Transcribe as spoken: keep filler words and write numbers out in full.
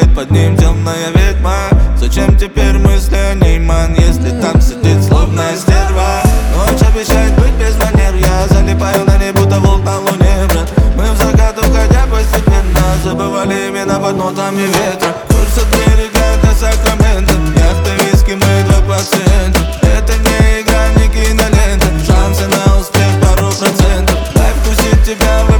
гуляет под ним темная ведьма. Зачем теперь мысли о ней, ман, если там сидит злобная стерва? Ночь обещает быть без манер, я залипаю на ней, будто волк на луне, брат. Мы в закат уходя постепенно забывали имена под нотами ветра. Курс от берега до Сакрамента, яхта, виски, мы два пациента. Это не игра, не кинолента, шансы на успех пару процентов. Лайф тусит тебя в